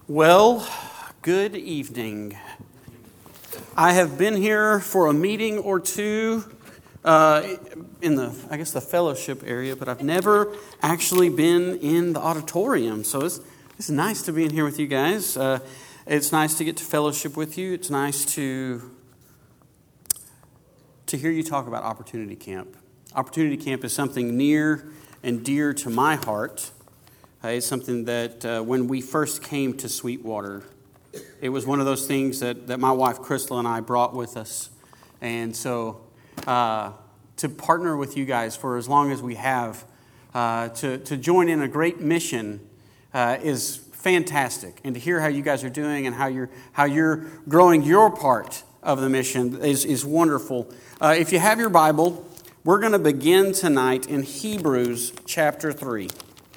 Well, good evening. I have been here for a meeting or two in the fellowship area, but I've never actually been in the auditorium. So it's nice to be in here with you guys. It's nice to get to fellowship with you. It's nice to hear you talk about Opportunity Camp. Opportunity Camp is something near and dear to my heart. It's something that when we first came to Sweetwater, it was one of those things that my wife Crystal and I brought with us. And so to partner with you guys for as long as we have, to join in a great mission is fantastic. And to hear how you guys are doing and how you're growing your part of the mission is wonderful. If you have your Bible, we're going to begin tonight in Hebrews chapter 3.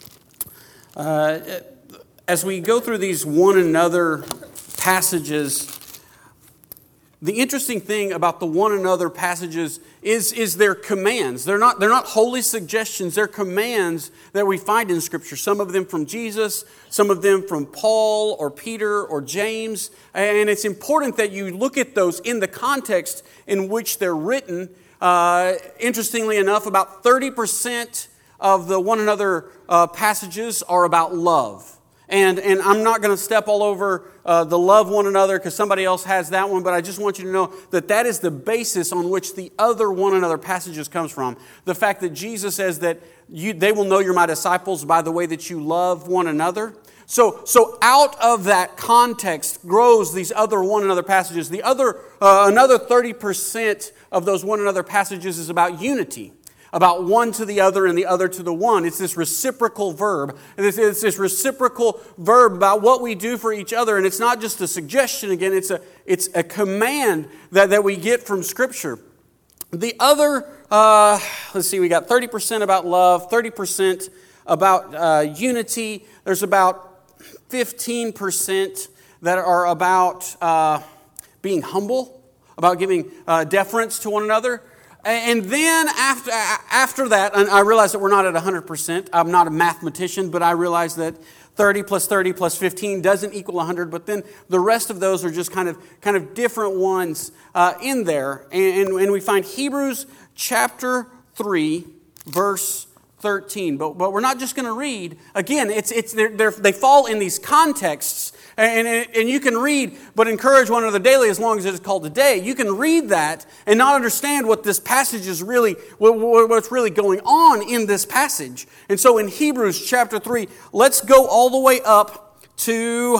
As we go through these one another passages, the interesting thing about the one another passages is their commands. They're not holy suggestions. They're commands that we find in Scripture. Some of them from Jesus, some of them from Paul or Peter or James. And it's important that you look at those in the context in which they're written. Interestingly enough, about 30% of the one another passages are about love. And I'm not going to step all over the love one another because somebody else has that one, but I just want you to know that is the basis on which the other one another passages comes from. The fact that Jesus says that they will know you're my disciples by the way that you love one another. So out of that context grows these other one another passages. Another 30% of those one another passages is about unity. About one to the other and the other to the one. It's this reciprocal verb. It's this reciprocal verb about what we do for each other. And it's not just a suggestion again, it's a command that we get from Scripture. The other, we got 30% about love, 30% about unity. There's about 15% that are about being humble, about giving deference to one another. And then after that, and I realize that we're not at 100%. I'm not a mathematician, but I realize that 30 plus 30 plus 15 doesn't equal 100. But then the rest of those are just kind of different ones in there. And we find Hebrews chapter 3, verse 13. But we're not just going to read. Again, they fall in these contexts. And you can read, but encourage one another daily as long as it is called today. You can read that and not understand what this passage is really, what's really going on in this passage. And so in Hebrews chapter 3, let's go all the way up to,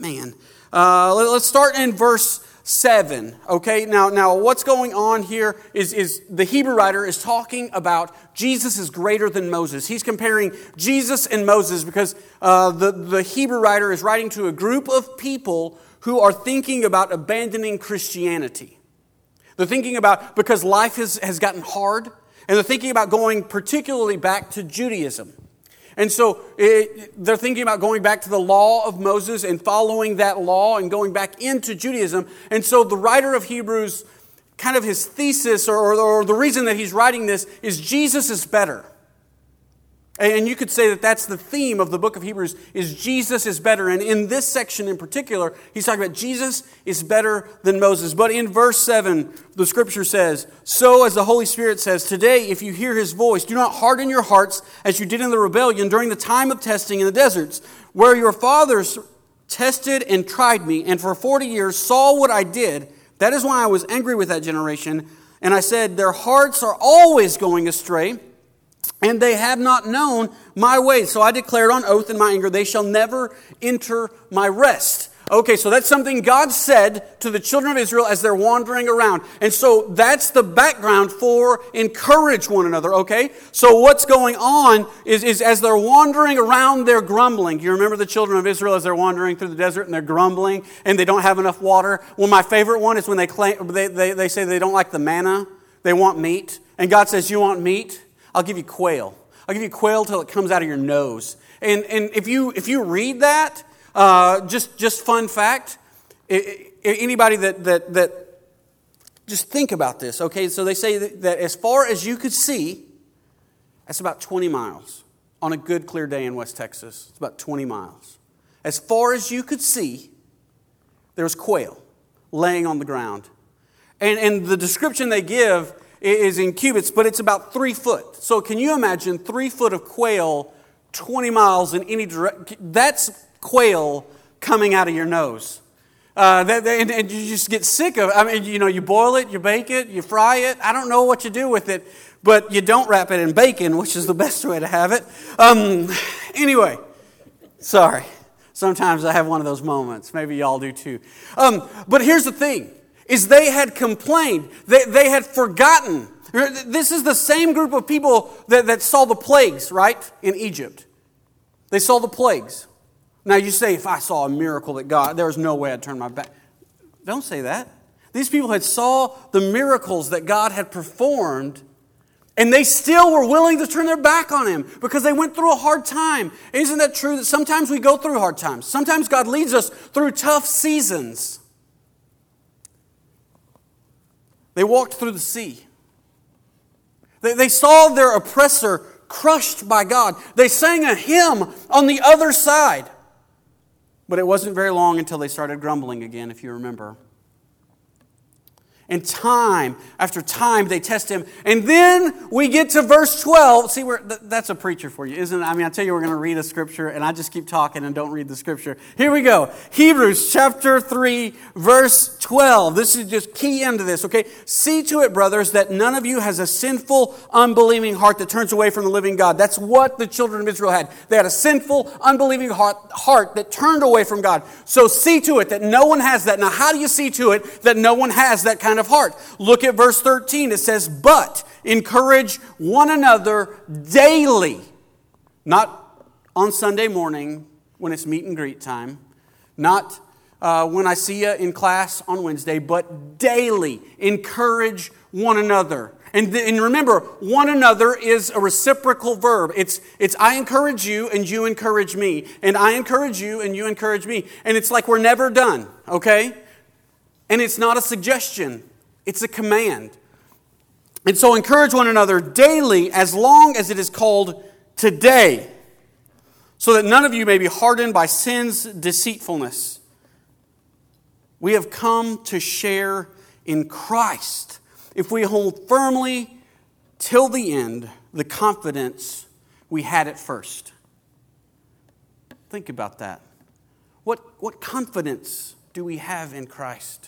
let's start in verse 7. Okay, now what's going on here is the Hebrew writer is talking about Jesus is greater than Moses. He's comparing Jesus and Moses because the Hebrew writer is writing to a group of people who are thinking about abandoning Christianity. They're thinking about, because life has gotten hard, and they're thinking about going particularly back to Judaism. And so they're thinking about going back to the law of Moses and following that law and going back into Judaism. And so the writer of Hebrews, kind of his thesis or the reason that he's writing this is Jesus is better. And you could say that that's the theme of the book of Hebrews, is Jesus is better. And in this section in particular, he's talking about Jesus is better than Moses. But in verse 7, the Scripture says, "So as the Holy Spirit says, today if you hear His voice, do not harden your hearts as you did in the rebellion during the time of testing in the deserts, where your fathers tested and tried me, and for 40 years saw what I did. That is why I was angry with that generation. And I said, their hearts are always going astray, and they have not known my ways. So I declared on oath in my anger, they shall never enter my rest." Okay, so that's something God said to the children of Israel as they're wandering around. And so that's the background for encourage one another, okay? So what's going on is as they're wandering around, they're grumbling. You remember the children of Israel as they're wandering through the desert and they're grumbling and they don't have enough water? Well, my favorite one is when they say they don't like the manna. They want meat. And God says, you want meat? I'll give you quail. I'll give you quail till it comes out of your nose. And if you read that, just fun fact, anybody that just think about this, okay? So they say that as far as you could see, that's about 20 miles on a good clear day in West Texas. It's about 20 miles. as far as you could see, there was quail laying on the ground. And the description they give is in cubits, but it's about 3 foot. So can you imagine 3 foot of quail 20 miles in any direction? That's quail coming out of your nose. And you just get sick of it. I mean, you boil it, you bake it, you fry it. I don't know what you do with it, but you don't wrap it in bacon, which is the best way to have it. Anyway, sorry. Sometimes I have one of those moments. Maybe y'all do too. But here's the thing, is they had complained. They had forgotten. This is the same group of people that saw the plagues, right, in Egypt. They saw the plagues. Now you say, if I saw a miracle that God, there was no way I'd turn my back. Don't say that. These people had saw the miracles that God had performed, and they still were willing to turn their back on Him because they went through a hard time. Isn't that true that sometimes we go through hard times? Sometimes God leads us through tough seasons. They walked through the sea. They saw their oppressor crushed by God. They sang a hymn on the other side. But it wasn't very long until they started grumbling again, if you remember. And time after time, they test Him. And then we get to verse 12. See, that's a preacher for you, isn't it? I mean, I tell you, we're going to read a scripture, and I just keep talking and don't read the scripture. Here we go. Hebrews chapter 3, verse 12. This is just key into this, okay? See to it, brothers, that none of you has a sinful, unbelieving heart that turns away from the living God. That's what the children of Israel had. They had a sinful, unbelieving heart that turned away from God. So see to it that no one has that. Now, how do you see to it that no one has that kind of heart? Look at verse 13. It says, but encourage one another daily. Not on Sunday morning when it's meet and greet time. Not when I see you in class on Wednesday, but daily encourage one another. And remember, one another is a reciprocal verb. It's I encourage you and you encourage me. And I encourage you and you encourage me. And it's like we're never done, okay? And it's not a suggestion. It's a command. And so encourage one another daily as long as it is called today, so that none of you may be hardened by sin's deceitfulness. We have come to share in Christ if we hold firmly till the end the confidence we had at first. Think about that. What confidence do we have in Christ?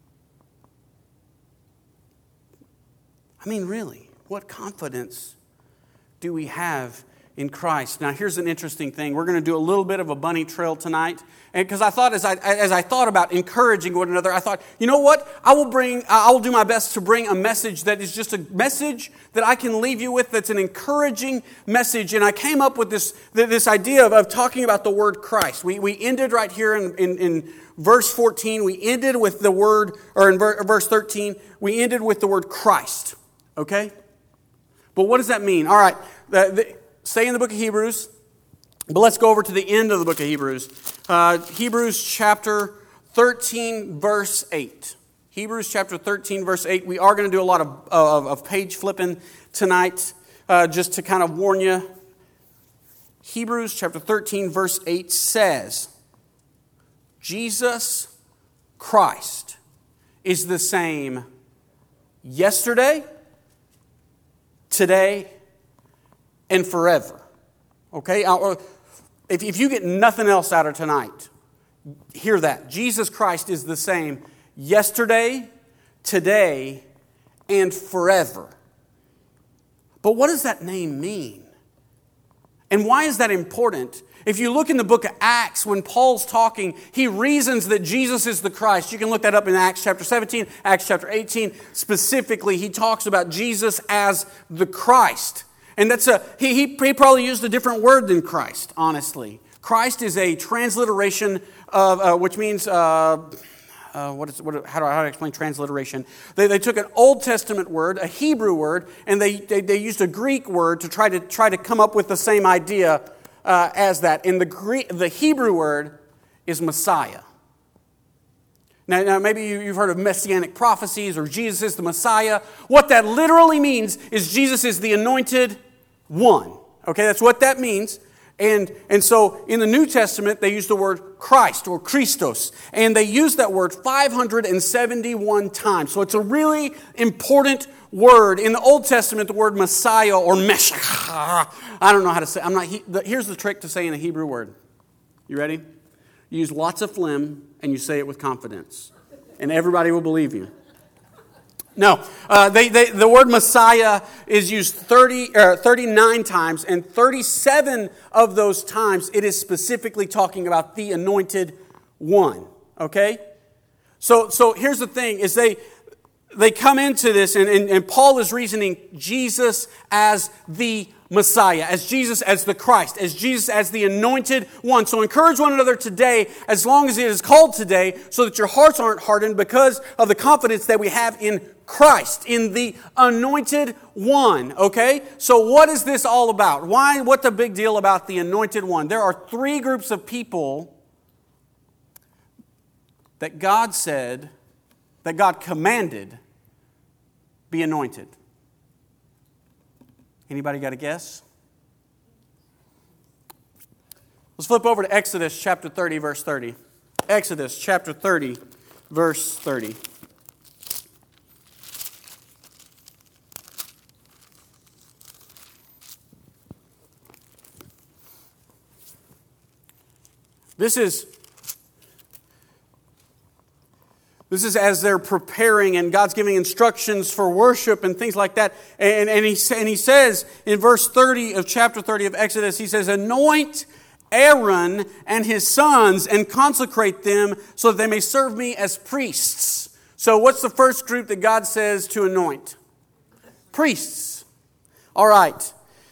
I mean, really, what confidence do we have in Christ? Now, here's an interesting thing. We're going to do a little bit of a bunny trail tonight. And because I thought, as I thought about encouraging one another, I thought, you know what? I will do my best to bring a message that is just a message that I can leave you with that's an encouraging message. And I came up with this idea of talking about the word Christ. We ended right here in verse 14. We ended with the word, or in verse 13, we ended with the word Christ. Okay? But what does that mean? All right. Stay in the book of Hebrews. But let's go over to the end of the book of Hebrews. Hebrews chapter 13, verse 8. Hebrews chapter 13, verse 8. We are going to do a lot of page flipping tonight, just to kind of warn you. Hebrews chapter 13, verse 8 says, Jesus Christ is the same yesterday, today, and forever. Okay? If you get nothing else out of tonight, hear that. Jesus Christ is the same yesterday, today, and forever. But what does that name mean? And why is that important? If you look in the book of Acts, when Paul's talking, he reasons that Jesus is the Christ. You can look that up in Acts chapter 17, Acts chapter 18. Specifically, he talks about Jesus as the Christ. And that's he probably used a different word than Christ, honestly. Christ is a transliteration of, which means, how do I explain transliteration? They took an Old Testament word, a Hebrew word, and they used a Greek word to try to come up with the same idea as that. And the Hebrew word is Messiah. Now maybe you've heard of messianic prophecies or Jesus is the Messiah. What that literally means is Jesus is the anointed one. Okay, that's what that means. And so in the New Testament, they use the word Christ or Christos. And they use that word 571 times. So it's a really important word. In the Old Testament, the word Messiah or Meshach. I don't know how to say it. Here's the trick to saying a Hebrew word. You ready? You use lots of phlegm and you say it with confidence. And everybody will believe you. No, the word Messiah is used 39 times, and 37 of those times it is specifically talking about the anointed one. Okay? So here's the thing, is they come into this, and Paul is reasoning Jesus as the Messiah, as Jesus as the Christ, as Jesus as the anointed one. So encourage one another today, as long as it is called today, so that your hearts aren't hardened because of the confidence that we have in Christ, in the anointed one. Okay? So what is this all about? What's the big deal about the anointed one? There are three groups of people that God commanded be anointed. Anybody got a guess? Let's flip over to Exodus chapter 30, verse 30. Exodus chapter 30, verse 30. This is as they're preparing and God's giving instructions for worship and things like that. And he says in verse 30 of chapter 30 of Exodus, he says, anoint Aaron and his sons and consecrate them so that they may serve me as priests. So what's the first group that God says to anoint? Priests. All right.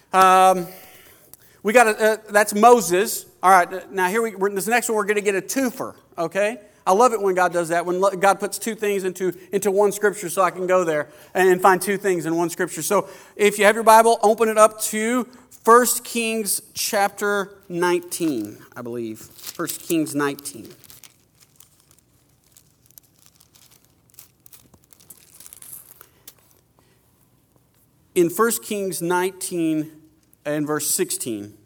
That's Moses. All right. Now this next one we're going to get a twofer. Okay. I love it when God does that, when God puts two things into one scripture, so I can go there and find two things in one scripture. So if you have your Bible, open it up to 1 Kings chapter 19, I believe. 1 Kings 19. In 1 Kings 19 and verse 16,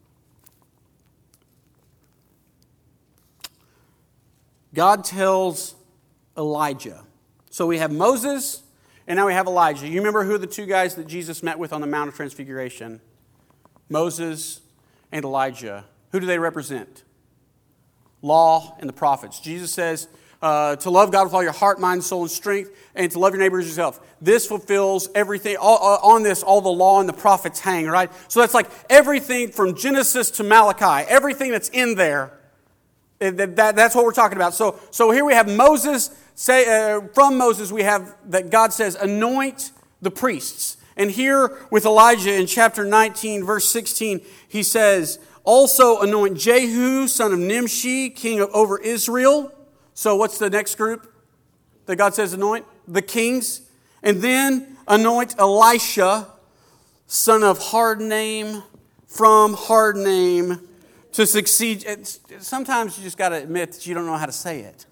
God tells Elijah. So we have Moses, and now we have Elijah. You remember who are the two guys that Jesus met with on the Mount of Transfiguration? Moses and Elijah. Who do they represent? Law and the prophets. Jesus says to love God with all your heart, mind, soul, and strength, and to love your neighbor as yourself. This fulfills everything. On this, all the law and the prophets hang, right? So that's like everything from Genesis to Malachi. Everything that's in there. That's what we're talking about. So here we have Moses. From Moses we have that God says, anoint the priests. And here with Elijah in chapter 19, verse 16, he says, also anoint Jehu, son of Nimshi, king over Israel. So what's the next group that God says anoint? The kings. And then anoint Elisha, son of Hardname, from Hardname, to succeed. Sometimes you just got to admit that you don't know how to say it.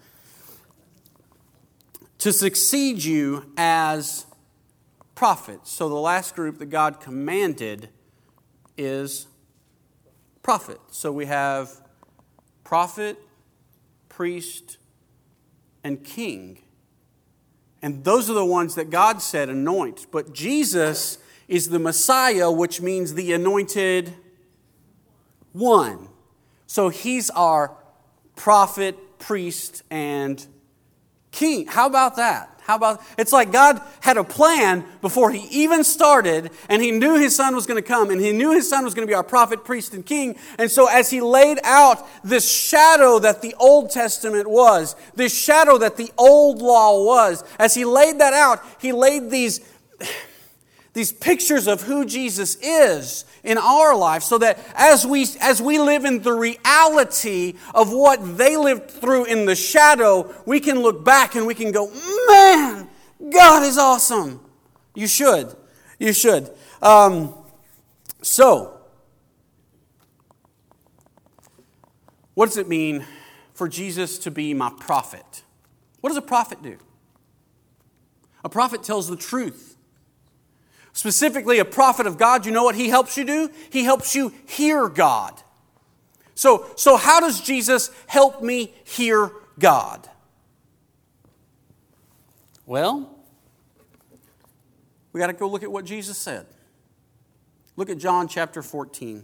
To succeed you as prophets. So the last group that God commanded is prophet. So we have prophet, priest, and king. And those are the ones that God said anoint. But Jesus is the Messiah, which means the anointed one. So he's our prophet, priest, and king. How about that? It's like God had a plan before he even started, and he knew his son was going to come, and he knew his son was going to be our prophet, priest, and king. And so as he laid out this shadow that the Old Testament was, this shadow that the old law was, as he laid that out, he laid these pictures of who Jesus is in our life, so that as we live in the reality of what they lived through in the shadow, we can look back and we can go, man, God is awesome. You should. So, what does it mean for Jesus to be my prophet? What does a prophet do? A prophet tells the truth. Specifically, a prophet of God, you know what he helps you do? He helps you hear God. So how does Jesus help me hear God? Well, we got to go look at what Jesus said. Look at John chapter 14.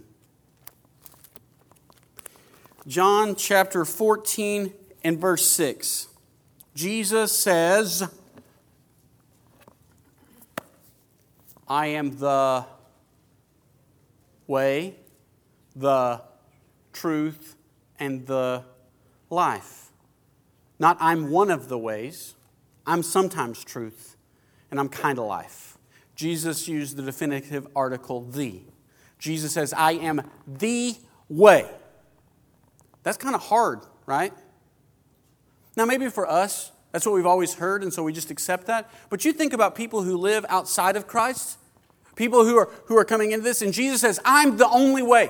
John chapter 14 and verse 6. Jesus says, I am the way, the truth, and the life. Not I'm one of the ways. I'm sometimes truth, and I'm kind of life. Jesus used the definitive article, the. Jesus says, I am the way. That's kind of hard, right? Now, maybe for us, that's what we've always heard, and so we just accept that. But you think about people who live outside of Christ, people who are coming into this, and Jesus says, I'm the only way.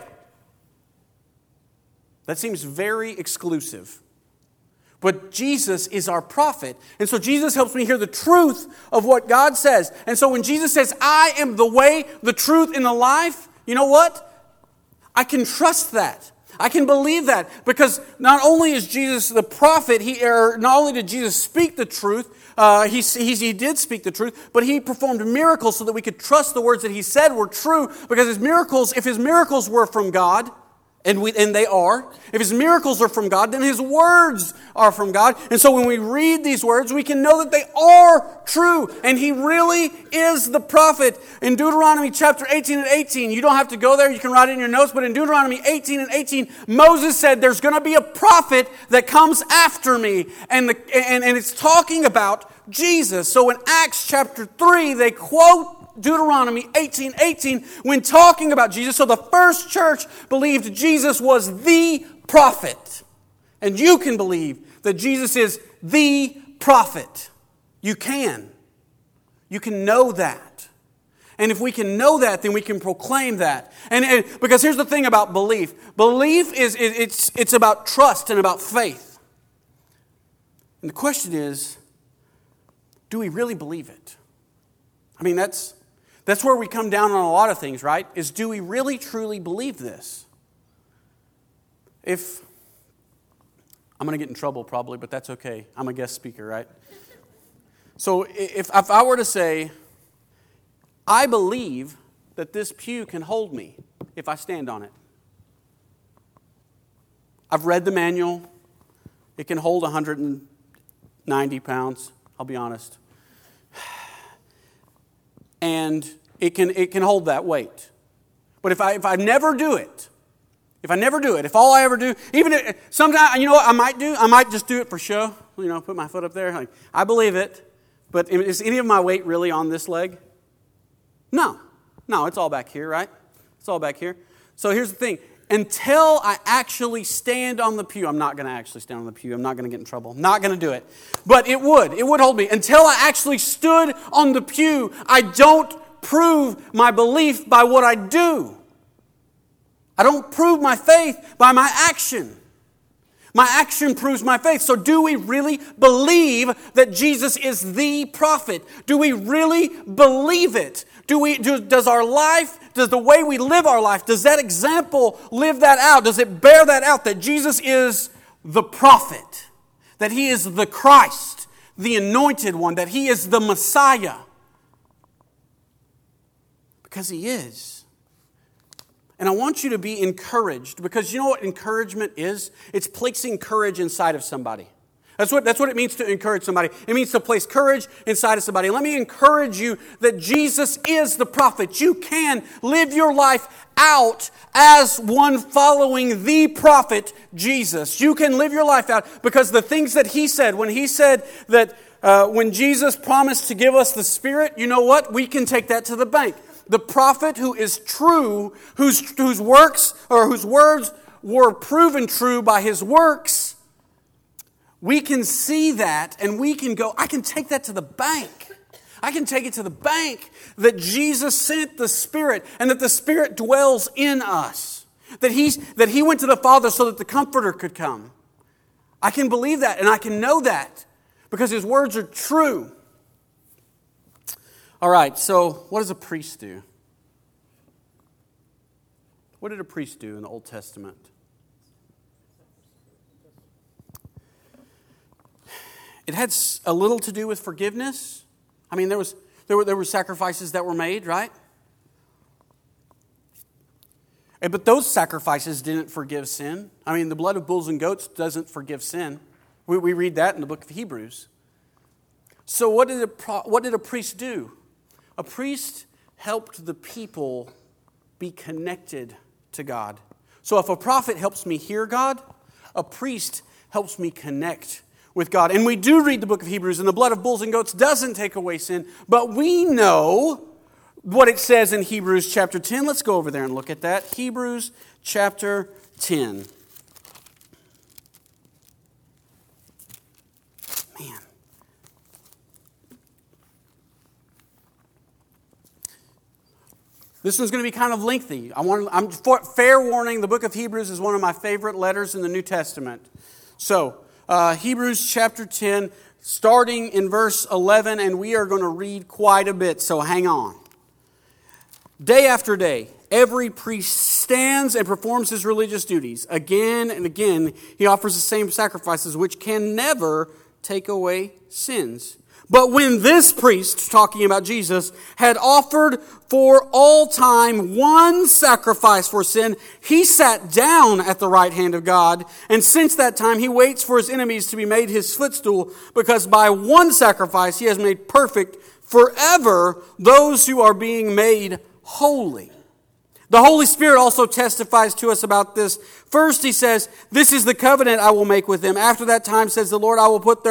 That seems very exclusive. But Jesus is our prophet. And so Jesus helps me hear the truth of what God says. And so when Jesus says, I am the way, the truth, and the life, you know what? I can trust that. I can believe that. Because not only is Jesus the prophet, not only did Jesus speak the truth, he did speak the truth, but he performed miracles so that we could trust the words that he said were true. Because if his miracles were from God, and they are. If his miracles are from God, then his words are from God. And so when we read these words, we can know that they are true. And he really is the prophet. In Deuteronomy chapter 18 and 18, you don't have to go there, you can write it in your notes, but in Deuteronomy 18 and 18, Moses said, there's going to be a prophet that comes after me. And it's talking about Jesus. So in Acts chapter 3, they quote Deuteronomy 18:18 when talking about Jesus. So the first church believed Jesus was the prophet. And you can believe that Jesus is the prophet. You can. You can know that. And if we can know that, then we can proclaim that. And because here's the thing about belief. Belief it's about trust and about faith. And the question is, do we really believe it? I mean, that's where we come down on a lot of things, right? Is do we really truly believe this? I'm going to get in trouble probably, but that's okay. I'm a guest speaker, right? So if I were to say, I believe that this pew can hold me if I stand on it. I've read the manual. It can hold 190 pounds, I'll be honest. And it can hold that weight. But if I never do it, if all I ever do, sometimes, you know what I might do? I might just do it for show, put my foot up there. Like, I believe it, but is any of my weight really on this leg? No, it's all back here, right? It's all back here. So here's the thing. Until I actually stand on the pew, I'm not going to actually stand on the pew. I'm not going to get in trouble. I'm not going to do it. But it would hold me. Until I actually stood on the pew, I don't prove my belief by what I do. I don't prove my faith by my action. My action proves my faith. So do we really believe that Jesus is the prophet? Do we really believe it? Does the way we live our life, does that example live that out? Does it bear that out, that Jesus is the prophet? That he is the Christ, the anointed one, that he is the Messiah? Because he is. And I want you to be encouraged, because you know what encouragement is? It's placing courage inside of somebody. That's what it means to encourage somebody. It means to place courage inside of somebody. And let me encourage you that Jesus is the prophet. You can live your life out as one following the prophet Jesus. You can live your life out because the things that he said, when he said that when Jesus promised to give us the Spirit, you know what? We can take that to the bank. The prophet who is true, whose works or whose words were proven true by his works, we can see that and we can go, I can take that to the bank. I can take it to the bank that Jesus sent the Spirit and that the Spirit dwells in us. That he went to the Father so that the Comforter could come. I can believe that and I can know that because his words are true. All right, so what does a priest do? What did a priest do in the Old Testament? It had a little to do with forgiveness. I mean, there were sacrifices that were made, right? But those sacrifices didn't forgive sin. I mean, the blood of bulls and goats doesn't forgive sin. We read that in the book of Hebrews. So what did a priest do? A priest helped the people be connected to God. So if a prophet helps me hear God, a priest helps me connect with God. And we do read the book of Hebrews, and the blood of bulls and goats doesn't take away sin, but we know what it says in Hebrews chapter 10. Let's go over there and look at that. Hebrews chapter 10. Man. This one's going to be kind of lengthy. Fair warning, the book of Hebrews is one of my favorite letters in the New Testament. So, Hebrews chapter 10, starting in verse 11, and we are going to read quite a bit, so hang on. Day after day, every priest stands and performs his religious duties. Again and again, he offers the same sacrifices, which can never take away sins. But when this priest, talking about Jesus, had offered for all time one sacrifice for sin, he sat down at the right hand of God. And since that time, he waits for his enemies to be made his footstool, because by one sacrifice he has made perfect forever those who are being made holy. The Holy Spirit also testifies to us about this. First, he says, "This is the covenant I will make with them. After that time, says the Lord, I will put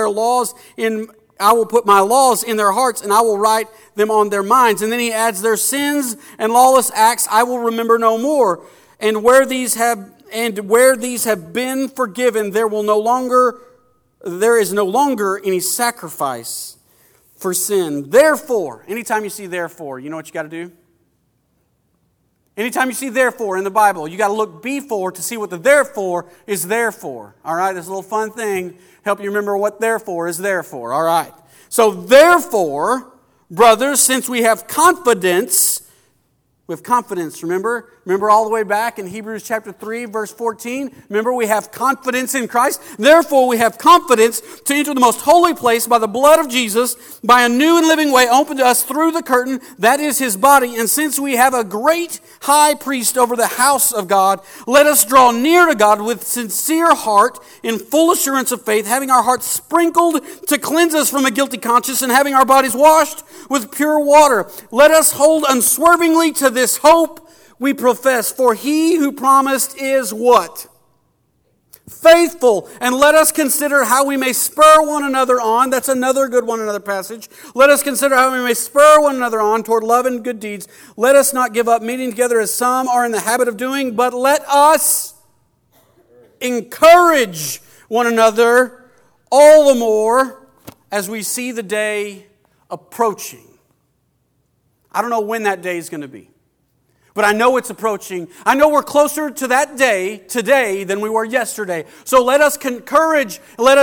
my laws in their hearts, and I will write them on their minds." And then he adds, "Their sins and lawless acts I will remember no more. And where these have been forgiven, there is no longer any sacrifice for sin. Therefore," anytime you see therefore, you know what you got to do? Anytime you see therefore in the Bible, you got to look before to see what the therefore is there for. All right, this little fun thing help you remember what therefore is there for. All right. So therefore, brothers, since we have confidence, remember? Remember all the way back in Hebrews chapter 3, verse 14? Remember, we have confidence in Christ. Therefore, we have confidence to enter the most holy place by the blood of Jesus, by a new and living way opened to us through the curtain, that is his body. And since we have a great high priest over the house of God, let us draw near to God with sincere heart, in full assurance of faith, having our hearts sprinkled to cleanse us from a guilty conscience, and having our bodies washed with pure water. Let us hold unswervingly to this hope we profess, for he who promised is what? Faithful. And let us consider how we may spur one another on. That's another good one, another passage. Let us consider how we may spur one another on toward love and good deeds. Let us not give up meeting together as some are in the habit of doing, but let us encourage one another all the more as we see the day approaching. I don't know when that day is going to be, but I know it's approaching. I know we're closer to that day today than we were yesterday. So let us encourage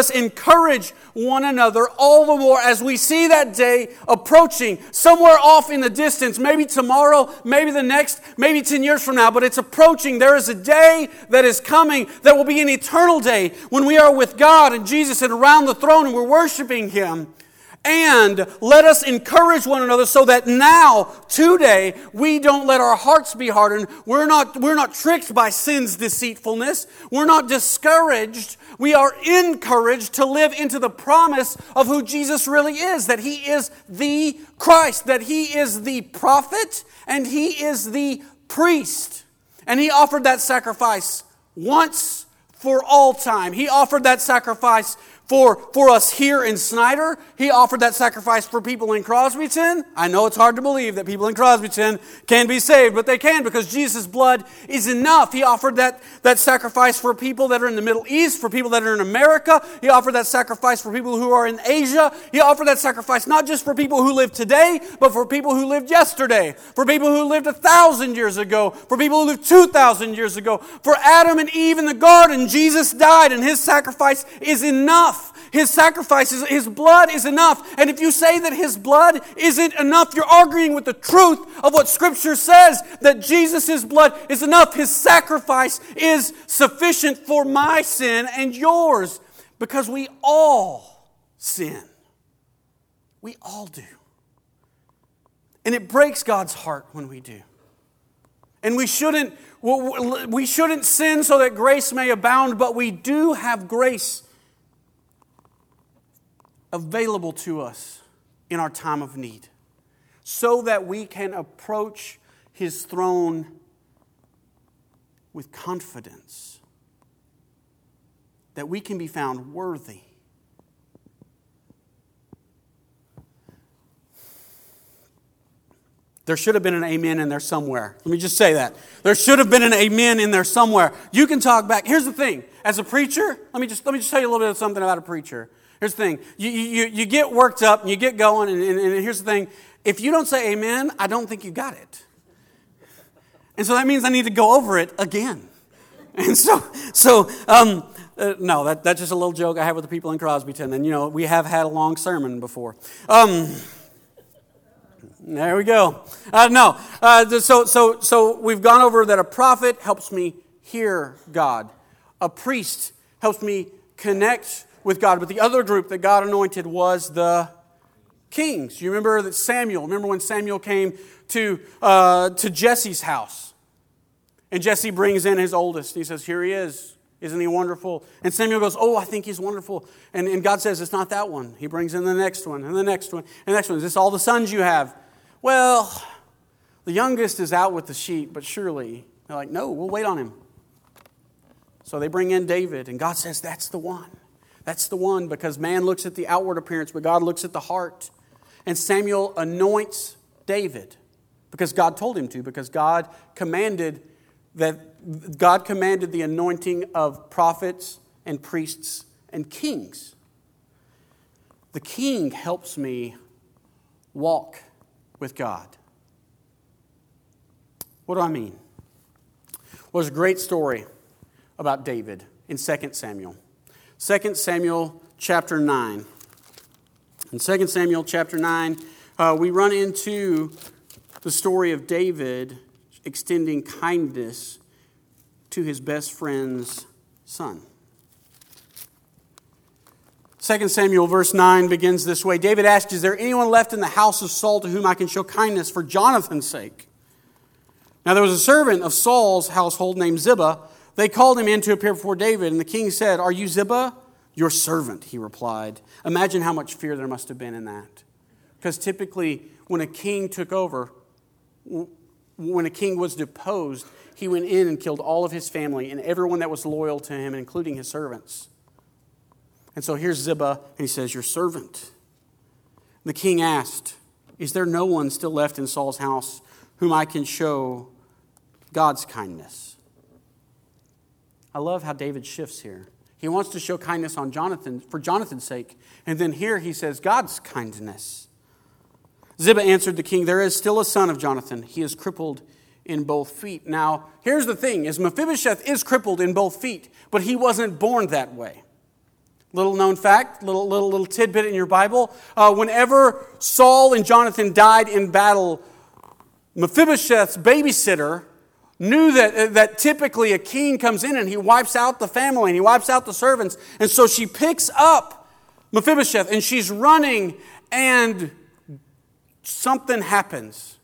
one another all the more as we see that day approaching. Somewhere off in the distance, maybe tomorrow, maybe the next, maybe 10 years from now, but it's approaching. There is a day that is coming that will be an eternal day when we are with God and Jesus and around the throne and we're worshiping Him. And let us encourage one another so that now, today, we don't let our hearts be hardened. We're not tricked by sin's deceitfulness. We're not discouraged. We are encouraged to live into the promise of who Jesus really is, that He is the Christ, that He is the prophet, and He is the priest. And He offered that sacrifice once for all time. He offered that sacrifice for us here in Snyder. He offered that sacrifice for people in Crosbyton. I know it's hard to believe that people in Crosbyton can be saved, but they can because Jesus' blood is enough. He offered that sacrifice for people that are in the Middle East, for people that are in America. He offered that sacrifice for people who are in Asia. He offered that sacrifice not just for people who live today, but for people who lived yesterday, for people who lived 1,000 years ago, for people who lived 2,000 years ago. For Adam and Eve in the garden, Jesus died and His sacrifice is enough. His sacrifice, His blood is enough. And if you say that His blood isn't enough, you're arguing with the truth of what Scripture says, that Jesus' blood is enough. His sacrifice is sufficient for my sin and yours, because we all sin. We all do. And it breaks God's heart when we do. And we shouldn't sin so that grace may abound, but we do have grace available to us in our time of need, so that we can approach His throne with confidence, that we can be found worthy. There should have been an amen in there somewhere. Let me just say that. There should have been an amen in there somewhere. You can talk back. Here's the thing. As a preacher, let me just tell you a little bit of something about a preacher. Here's the thing. You get worked up and you get going, and here's the thing. If you don't say amen, I don't think you got it. And so that means I need to go over it again. And no, that's just a little joke I have with the people in Crosbyton. And, we have had a long sermon before. There we go. So we've gone over that a prophet helps me hear God. A priest helps me connect with God. But the other group that God anointed was the kings. You remember that Samuel. Remember when Samuel came to Jesse's house, and Jesse brings in his oldest. And he says, "Here he is. Isn't he wonderful?" And Samuel goes, "Oh, I think he's wonderful." And God says, "It's not that one." He brings in the next one, and the next one, and the next one. "Is this all the sons you have?" "Well, the youngest is out with the sheep, but surely." They're like, "No, we'll wait on him." So they bring in David, and God says, "That's the one. That's the one," because man looks at the outward appearance, but God looks at the heart. And Samuel anoints David because God told him to, because God commanded the anointing of prophets and priests and kings. The king helps me walk with God. What do I mean? Well, there's a great story about David in 2 Samuel. 2 Samuel chapter 9. In 2 Samuel chapter 9, we run into the story of David extending kindness to his best friend's son. 2 Samuel verse 9 begins this way. David asked, "Is there anyone left in the house of Saul to whom I can show kindness for Jonathan's sake?" Now there was a servant of Saul's household named Ziba. They called him in to appear before David, and the king said, "Are you Ziba?" "Your servant," he replied. Imagine how much fear there must have been in that. Because typically when a king took over, when a king was deposed, he went in and killed all of his family and everyone that was loyal to him, including his servants. And so here's Ziba, and he says, "Your servant." The king asked, "Is there no one still left in Saul's house whom I can show God's kindness?" I love how David shifts here. He wants to show kindness on Jonathan for Jonathan's sake. And then here he says God's kindness. Ziba answered the king, "There is still a son of Jonathan. He is crippled in both feet." Now, here's the thing, is Mephibosheth is crippled in both feet, but he wasn't born that way. Little known fact, little tidbit in your Bible. Whenever Saul and Jonathan died in battle, Mephibosheth's babysitter knew that typically a king comes in and he wipes out the family and he wipes out the servants. And so she picks up Mephibosheth and she's running and something happens.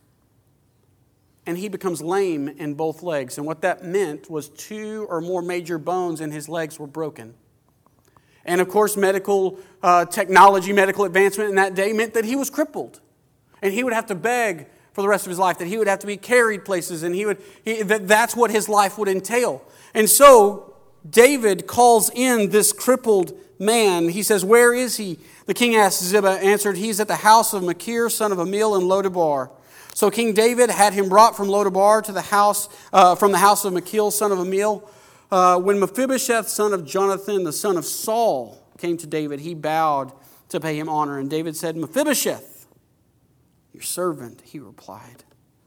And he becomes lame in both legs. And what that meant was 2 or more major bones in his legs were broken. And of course, medical technology, medical advancement in that day meant that he was crippled. And he would have to beg for the rest of his life, that he would have to be carried places, and that's what his life would entail. And so David calls in this crippled man. He says, "Where is he?" The king asked. Ziba answered, "He's at the house of Machir, son of Ammiel, in Lodebar." So King David had him brought from Lodebar to the house, from the house of Machir, son of Ammiel. When Mephibosheth, son of Jonathan, the son of Saul, came to David, he bowed to pay him honor. And David said, "Mephibosheth, your servant," he replied.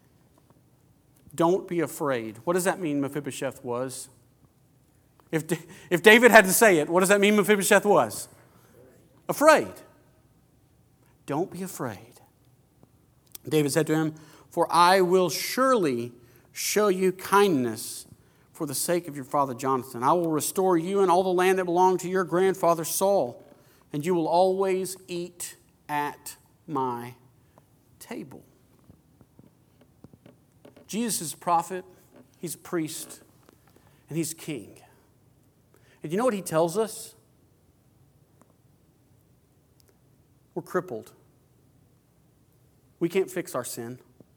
Don't be afraid. What does that mean Mephibosheth was? If David had to say it, what does that mean Mephibosheth was? afraid. Don't be afraid. David said to him, for I will surely show you kindness for the sake of your father Jonathan. I will restore you and all the land that belonged to your grandfather Saul, and you will always eat at my table. Jesus is a prophet, he's a priest, and he's king. And you know what he tells us? We're crippled. We can't fix our sin.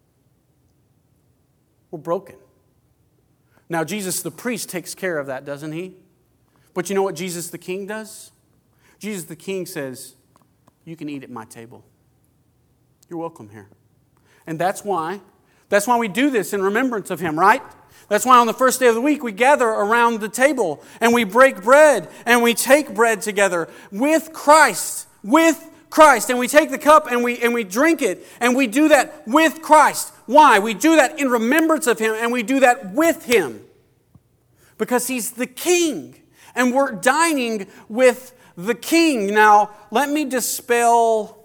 We're broken. Now, Jesus the priest takes care of that, doesn't he? But you know what Jesus the king does? Jesus the king says, you can eat at my table. You're welcome here. And that's why we do this in remembrance of him, right? That's why on the first day of the week we gather around the table and we break bread and we take bread together with Christ, and we take the cup and we drink it, and we do that with Christ. Why? We do that in remembrance of him, and we do that with him. Because he's the king, and we're dining with the king. Now, let me dispel...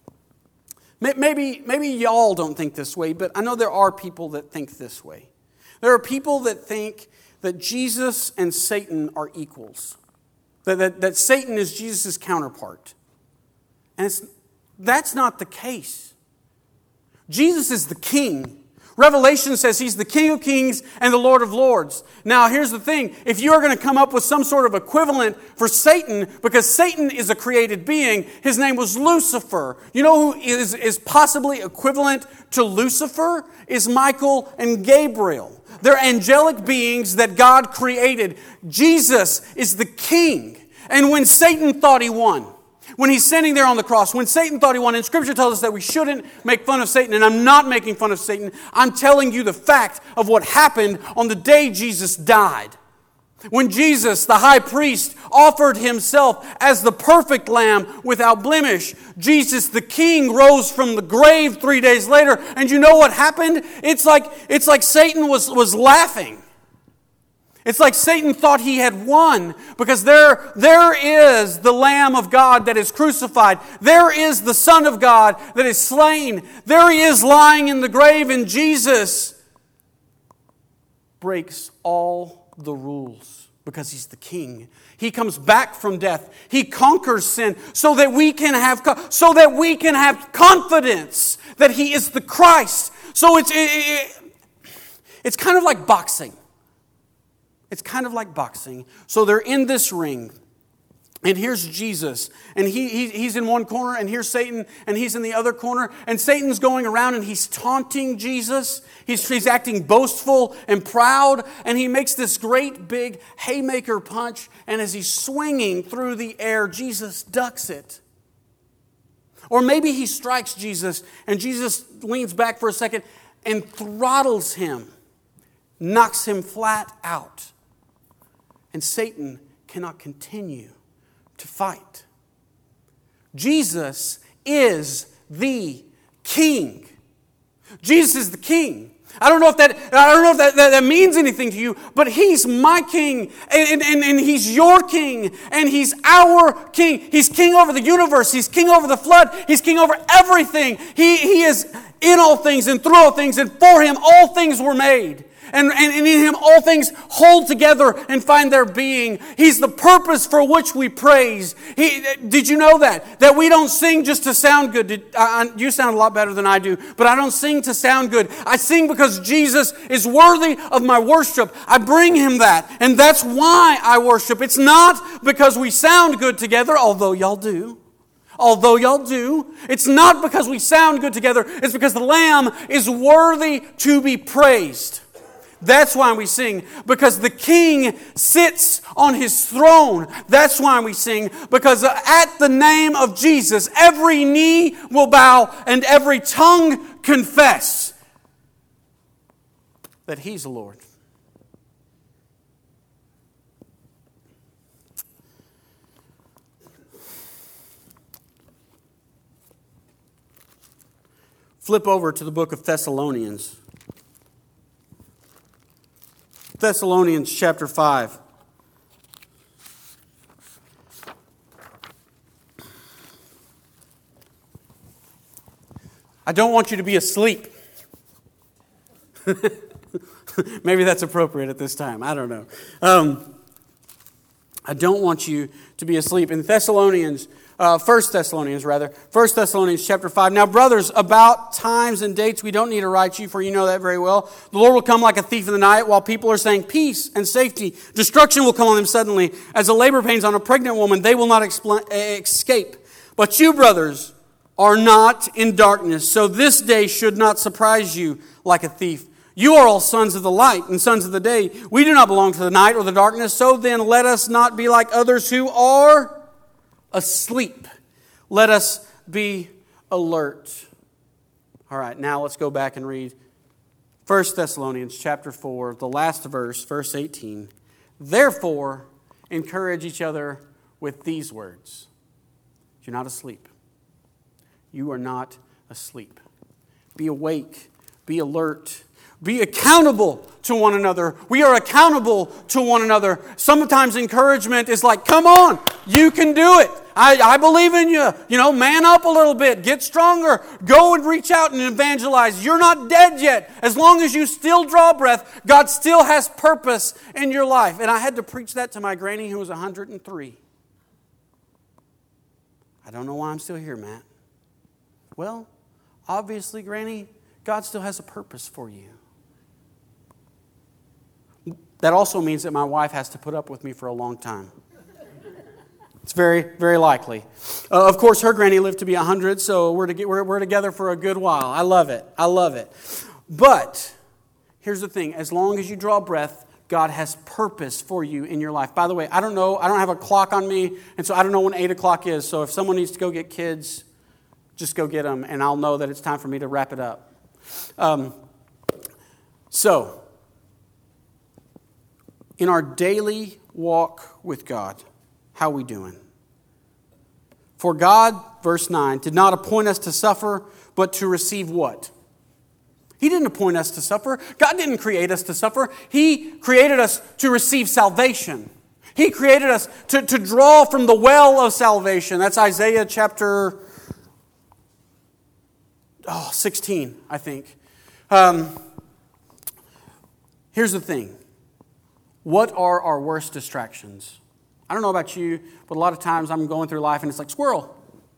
Maybe y'all don't think this way, but I know there are people that think this way. There are people that think that Jesus and Satan are equals. That Satan is Jesus' counterpart. And that's not the case. Jesus is the king. Revelation says he's the King of Kings and the Lord of Lords. Now, here's the thing. If you are going to come up with some sort of equivalent for Satan, because Satan is a created being, his name was Lucifer. You know who is possibly equivalent to Lucifer? Is Michael and Gabriel. They're angelic beings that God created. Jesus is the king. And when Satan thought he won, when he's standing there on the cross, when Satan thought he won, and Scripture tells us that we shouldn't make fun of Satan, and I'm not making fun of Satan. I'm telling you the fact of what happened on the day Jesus died. When Jesus, the high priest, offered himself as the perfect lamb without blemish, Jesus the king rose from the grave 3 days later, and you know what happened? It's like Satan was laughing. It's like Satan thought he had won, because there is the Lamb of God that is crucified. There is the Son of God that is slain. There he is lying in the grave, and Jesus breaks all the rules because he's the king. He comes back from death. He conquers sin so that we can have confidence that he is the Christ. So it's kind of like boxing. It's kind of like boxing. So they're in this ring. And here's Jesus. And he's in one corner. And here's Satan. And he's in the other corner. And Satan's going around and he's taunting Jesus. He's acting boastful and proud. And he makes this great big haymaker punch. And as he's swinging through the air, Jesus ducks it. Or maybe he strikes Jesus. And Jesus leans back for a second and throttles him. Knocks him flat out. And Satan cannot continue to fight. Jesus is the king. Jesus is the king. I don't know if that means anything to you, but he's my king, and he's your king, and he's our king. He's king over the universe. He's king over the flood. He's king over everything. He is in all things and through all things, and for him all things were made. And in him all things hold together and find their being. He's the purpose for which we praise. Did you know that? That we don't sing just to sound good. You sound a lot better than I do. But I don't sing to sound good. I sing because Jesus is worthy of my worship. I bring him that. And that's why I worship. It's not because we sound good together, although y'all do. It's not because we sound good together. It's because the Lamb is worthy to be praised. That's why we sing, because the King sits on his throne. That's why we sing, because at the name of Jesus, every knee will bow and every tongue confess that he's the Lord. Flip over to the book of Thessalonians. Thessalonians chapter 5. I don't want you to be asleep. Maybe that's appropriate at this time. I don't know. I don't want you to be asleep. In 1 Thessalonians chapter 5. Now, brothers, about times and dates we don't need to write you, for you know that very well. The Lord will come like a thief in the night, while people are saying peace and safety. Destruction will come on them suddenly. As the labor pains on a pregnant woman, they will not escape. But you, brothers, are not in darkness, so this day should not surprise you like a thief. You are all sons of the light and sons of the day. We do not belong to the night or the darkness, so then let us not be like others who are asleep. Let us be alert. All right, now let's go back and read 1 Thessalonians chapter 4, the last verse, verse 18. Therefore, encourage each other with these words. You're not asleep. You are not asleep. Be awake. Be alert. Be accountable to one another. We are accountable to one another. Sometimes encouragement is like, come on, you can do it. I believe in you. Man up a little bit. Get stronger. Go and reach out and evangelize. You're not dead yet. As long as you still draw breath, God still has purpose in your life. And I had to preach that to my granny who was 103. I don't know why I'm still here, Matt. Well, obviously, Granny, God still has a purpose for you. That also means that my wife has to put up with me for a long time. It's very, very likely. Of course, her granny lived to be 100, so we're together for a good while. I love it. I love it. But here's the thing. As long as you draw breath, God has purpose for you in your life. By the way, I don't know. I don't have a clock on me, and so I don't know when 8 o'clock is. So if someone needs to go get kids, just go get them, and I'll know that it's time for me to wrap it up. So, in our daily walk with God, how are we doing? For God, verse 9, did not appoint us to suffer, but to receive what? He didn't appoint us to suffer. God didn't create us to suffer. He created us to receive salvation. He created us to draw from the well of salvation. That's Isaiah chapter 16, I think. Here's the thing. What are our worst distractions? I don't know about you, but a lot of times I'm going through life and it's like, squirrel.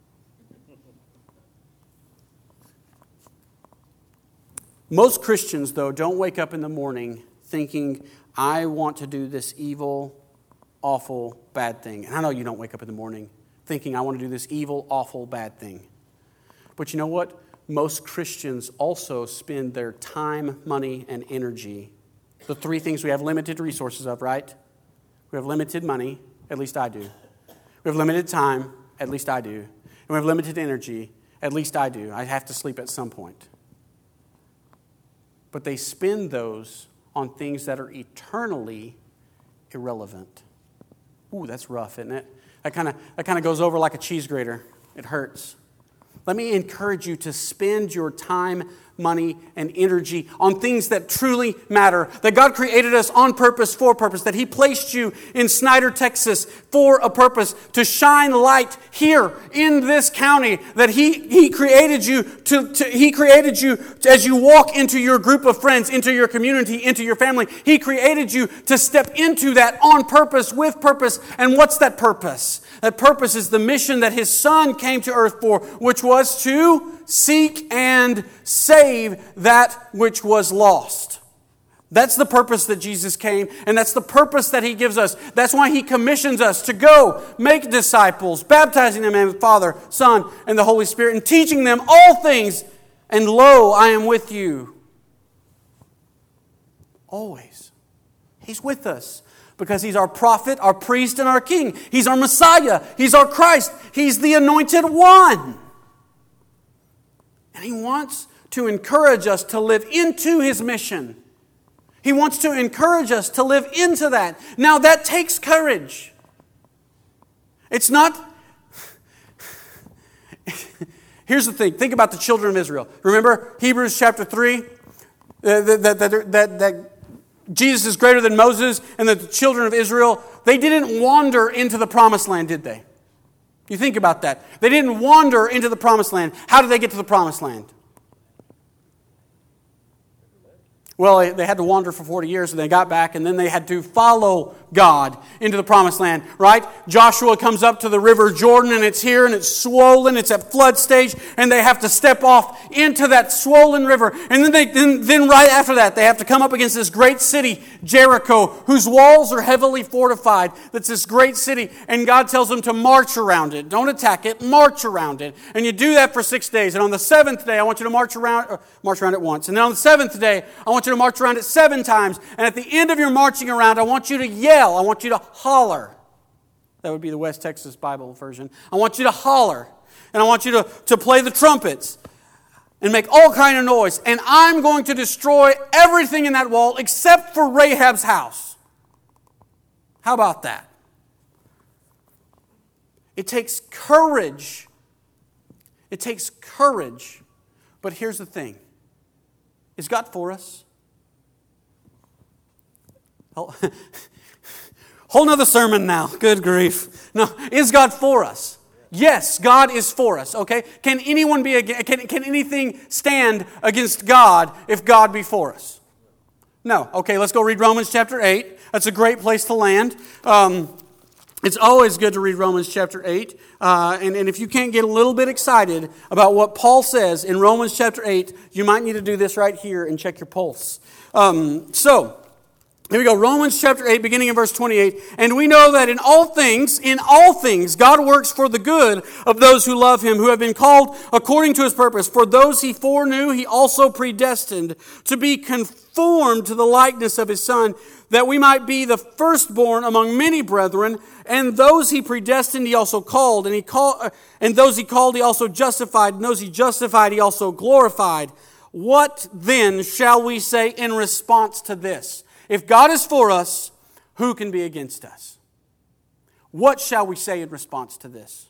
Most Christians, though, don't wake up in the morning thinking, I want to do this evil, awful, bad thing. And I know you don't wake up in the morning thinking, I want to do this evil, awful, bad thing. But you know what? Most Christians also spend their time, money, and energy. The three things we have limited resources of, right? We have limited money, at least I do. We have limited time, at least I do. And we have limited energy, at least I do. I have to sleep at some point. But they spend those on things that are eternally irrelevant. Ooh, that's rough, isn't it? That kind of goes over like a cheese grater. It hurts. Let me encourage you to spend your time, money, and energy on things that truly matter. That God created us on purpose, for purpose. That He placed you in Snyder, Texas for a purpose. To shine light here in this county. That He created you He created you as you walk into your group of friends, into your community, into your family. He created you to step into that on purpose, with purpose. And what's that purpose? That purpose is the mission that His Son came to earth for, which was to seek and save that which was lost. That's the purpose that Jesus came, and that's the purpose that He gives us. That's why He commissions us to go make disciples, baptizing them in the Father, Son, and the Holy Spirit, and teaching them all things. And lo, I am with you always. He's with us. Because He's our prophet, our priest, and our king. He's our Messiah. He's our Christ. He's the anointed one. And He wants to encourage us to live into His mission. He wants to encourage us to live into that. Now that takes courage. It's not... Here's the thing. Think about the children of Israel. Remember Hebrews chapter 3? That Jesus is greater than Moses, and the children of Israel, they didn't wander into the promised land, did they? You think about that. They didn't wander into the promised land. How did they get to the promised land? Well, they had to wander for 40 years, and they got back, and then they had to follow God into the promised land, right? Joshua comes up to the river Jordan, and it's here, and it's swollen, it's at flood stage, and they have to step off into that swollen river. And then right after that, they have to come up against this great city, Jericho, whose walls are heavily fortified. That's this great city, and God tells them to march around it. Don't attack it, march around it. And you do that for 6 days, and on the 7th day, I want you to march around it once. And then on the 7th day, I want you to march around it 7 times. And at the end of your marching around, I want you to yell. I want you to holler. That would be the West Texas Bible version. I want you to holler. And I want you to play the trumpets and make all kind of noise. And I'm going to destroy everything in that wall except for Rahab's house. How about that? It takes courage. It takes courage. But here's the thing. Is God for us? Whole nother sermon now. Good grief. No, is God for us? Yes, God is for us. Okay? Can anyone be can anything stand against God if God be for us? No. Okay, let's go read Romans chapter 8. That's a great place to land. It's always good to read Romans chapter 8. And if you can't get a little bit excited about what Paul says in Romans chapter 8, you might need to do this right here and check your pulse. Here we go. Romans chapter 8, beginning in verse 28. And we know that in all things, God works for the good of those who love Him, who have been called according to His purpose. For those He foreknew, He also predestined to be conformed to the likeness of His Son, that we might be the firstborn among many brethren. And those He predestined, He also called. And those He called, He also justified. And those He justified, He also glorified. What then shall we say in response to this? If God is for us, who can be against us? What shall we say in response to this?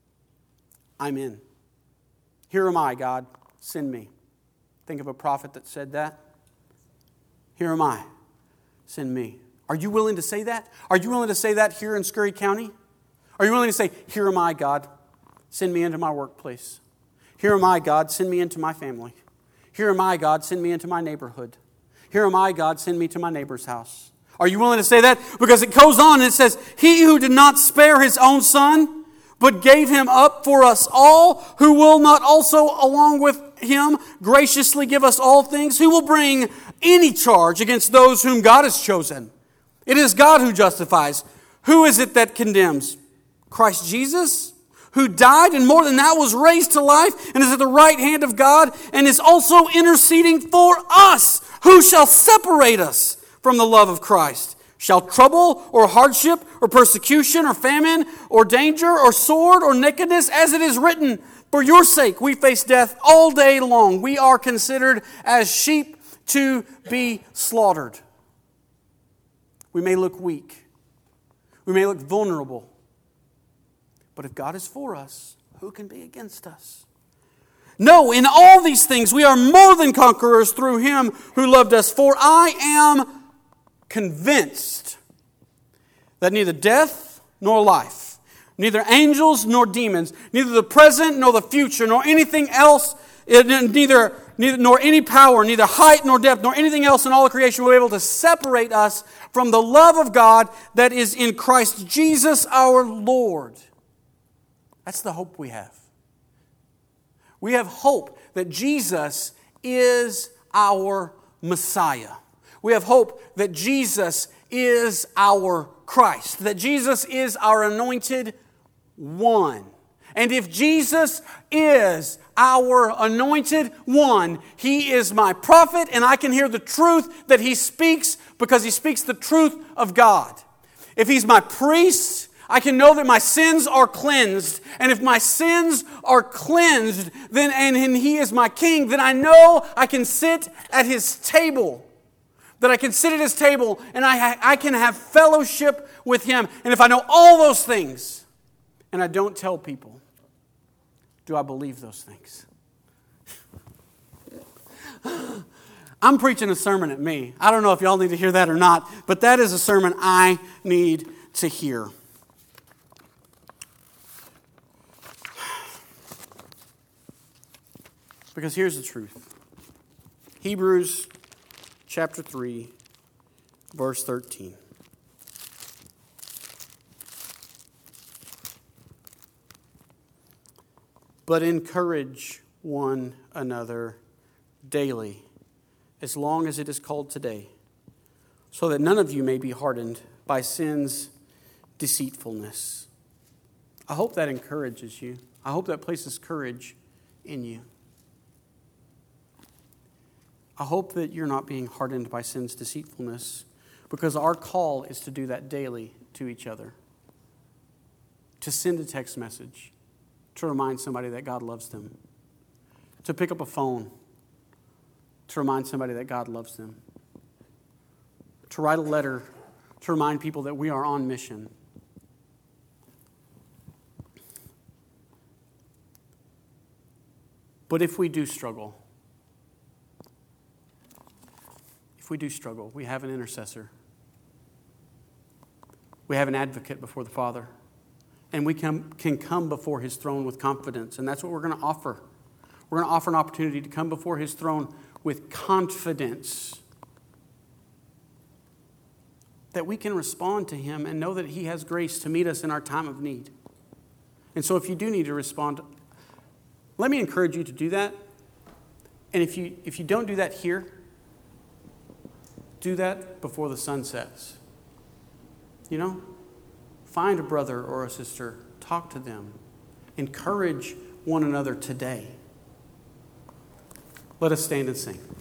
I'm in. Here am I, God. Send me. Think of a prophet that said that. Here am I. Send me. Are you willing to say that? Are you willing to say that here in Scurry County? Are you willing to say, here am I, God. Send me into my workplace. Here am I, God. Send me into my family. Here am I, God. Send me into my neighborhood. Here am I, God, send me to my neighbor's house. Are you willing to say that? Because it goes on and it says, He who did not spare His own Son, but gave Him up for us all, who will not also along with Him graciously give us all things? Who will bring any charge against those whom God has chosen? It is God who justifies. Who is it that condemns? Christ Jesus, who died and more than that was raised to life and is at the right hand of God and is also interceding for us. Who shall separate us from the love of Christ? Shall trouble or hardship or persecution or famine or danger or sword or nakedness, as it is written, for your sake we face death all day long. We are considered as sheep to be slaughtered. We may look weak. We may look vulnerable. But if God is for us, who can be against us? No, in all these things we are more than conquerors through Him who loved us. For I am convinced that neither death nor life, neither angels nor demons, neither the present nor the future, nor anything else, nor any power, neither height nor depth, nor anything else in all of creation will be able to separate us from the love of God that is in Christ Jesus our Lord. That's the hope we have. We have hope that Jesus is our Messiah. We have hope that Jesus is our Christ, that Jesus is our anointed one. And if Jesus is our anointed one, He is my prophet, and I can hear the truth that He speaks because He speaks the truth of God. If He's my priest, I can know that my sins are cleansed. And if my sins are cleansed, then and He is my king, then I know I can sit at His table. That I can sit at His table and I can have fellowship with Him. And if I know all those things and I don't tell people, do I believe those things? I'm preaching a sermon at me. I don't know if y'all need to hear that or not, but that is a sermon I need to hear. Because here's the truth. Hebrews chapter 3, verse 13. But encourage one another daily, as long as it is called today, so that none of you may be hardened by sin's deceitfulness. I hope that encourages you. I hope that places courage in you. I hope that you're not being hardened by sin's deceitfulness, because our call is to do that daily to each other. To send a text message, to remind somebody that God loves them. To pick up a phone, to remind somebody that God loves them. To write a letter, to remind people that we are on mission. But if we do struggle, we have an intercessor. We have an advocate before the Father. And we can come before His throne with confidence. And that's what we're going to offer. We're going to offer an opportunity to come before His throne with confidence. That we can respond to Him and know that He has grace to meet us in our time of need. And so if you do need to respond, let me encourage you to do that. And if you don't do that here, do that before the sun sets. You know? Find a brother or a sister. Talk to them. Encourage one another today. Let us stand and sing.